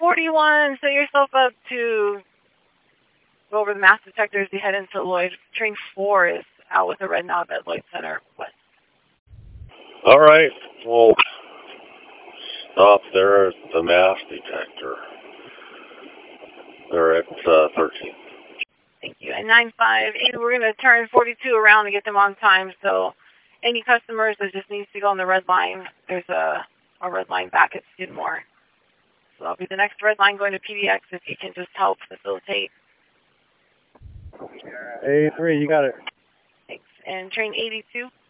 41, set yourself up to go over the mass detectors. You head into Lloyd. Train 4 is out with a red knob at Lloyd Center West. All right. Well, stop there at the mass detector. They're at 13. Thank you. At 958, we're going to turn 42 around to get them on time. So any customers that just needs to go on the red line, there's a red line back at Skidmore. So that'll be the next red line going to PDX if you can just help facilitate. 83, you got it. Thanks. And train 82.